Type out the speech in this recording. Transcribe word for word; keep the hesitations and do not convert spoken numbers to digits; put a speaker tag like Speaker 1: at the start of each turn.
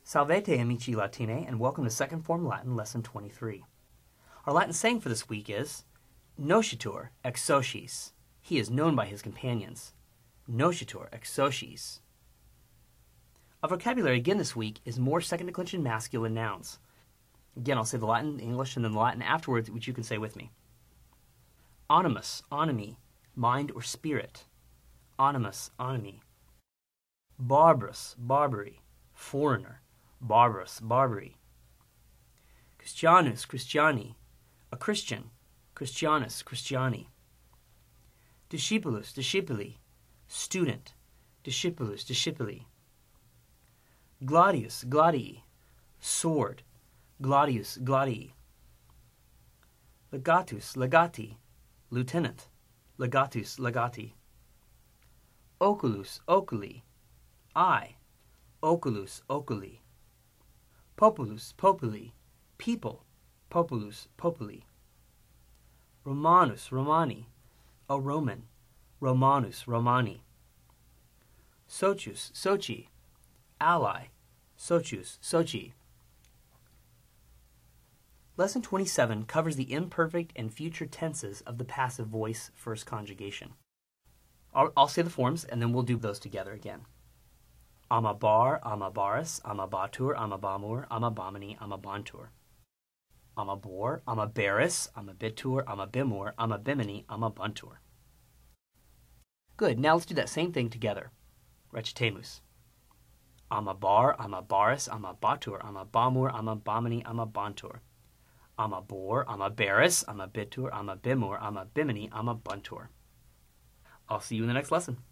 Speaker 1: Salvete amici Latine, and welcome to Second Form Latin Lesson twenty-three. Our Latin saying for this week is Noscitur ex sociis. He is known by his companions. Noscitur ex sociis. Our vocabulary again this week is more second declension masculine nouns. Again, I'll say the Latin, English, and then the Latin afterwards, which you can say with me. Animus, animi, mind or spirit. Animus, animi. Barbarus, barbary, foreigner. Barbarus, Barbary. Christianus, Christiani, a Christian. Christianus, Christiani. Discipulus, discipuli, student. Discipulus, discipuli. Gladius, gladii, sword. Gladius, gladii. Legatus, legati, lieutenant. Legatus, legati. Oculus, oculi, eye. Oculus, oculi. Populus, populi, people. Populus, populi. Romanus, Romani, a Roman. Romanus, Romani. Socius, soci, ally. Socius, soci. Lesson twenty-seven covers the imperfect and future tenses of the passive voice first conjugation. I'll, I'll say the forms, and then we'll do those together again. Amabar, amabaris, amabatur, amabamur, amabamini, amabantur. Amabor, amabaris, amabitur, amabimur, amabimini, amabuntur. Good, now let's do that same thing together. Recitemus. Amabar, amabaris, amabatur, amabamur, amabamini, amabantur. Amabor, amabaris, amabitur, amabimur, amabimini, amabuntur. I'll see you in the next lesson.